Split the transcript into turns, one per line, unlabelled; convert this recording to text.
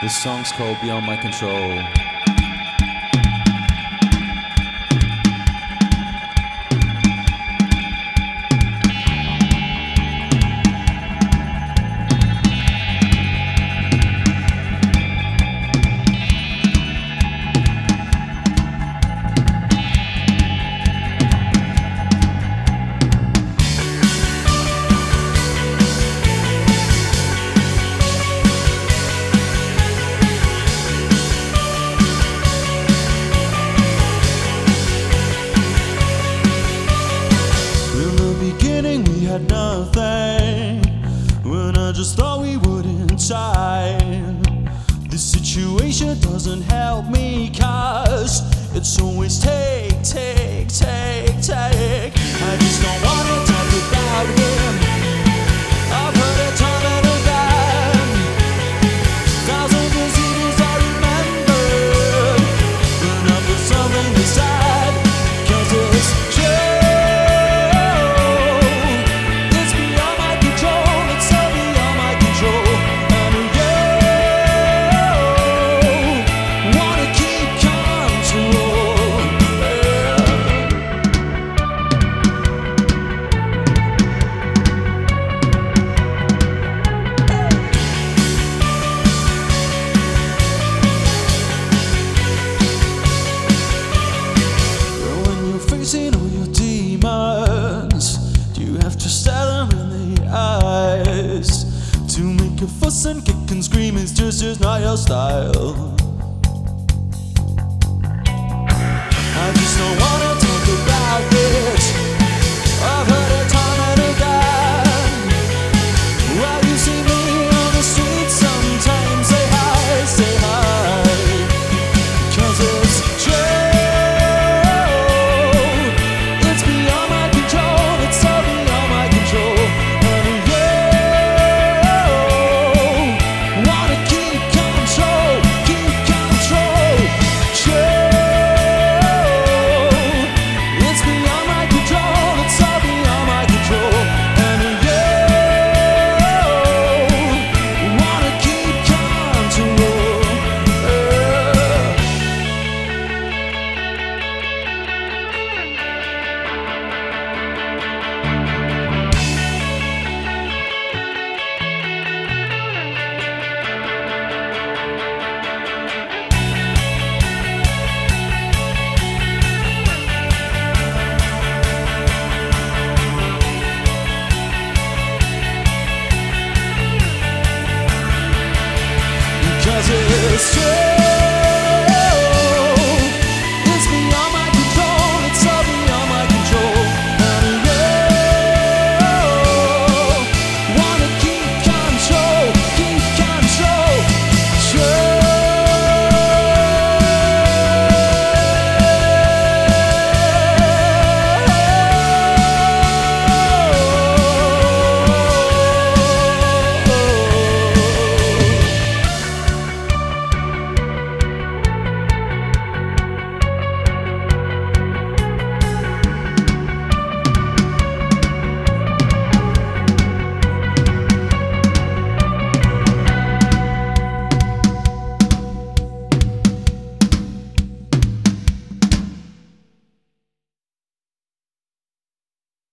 This song's called Beyond My Control. We had nothing when I just thought we wouldn't try. This situation doesn't help me, 'cause it's always take. I just don't wanna talk about him. I've heard it time and again. Thousands of cities I remember, but not for something that's sad, 'cause it's true. All your demons, do you have to stare them in the eyes? To make a fuss and kick and scream is just not your style. I just don't wanna talk about it.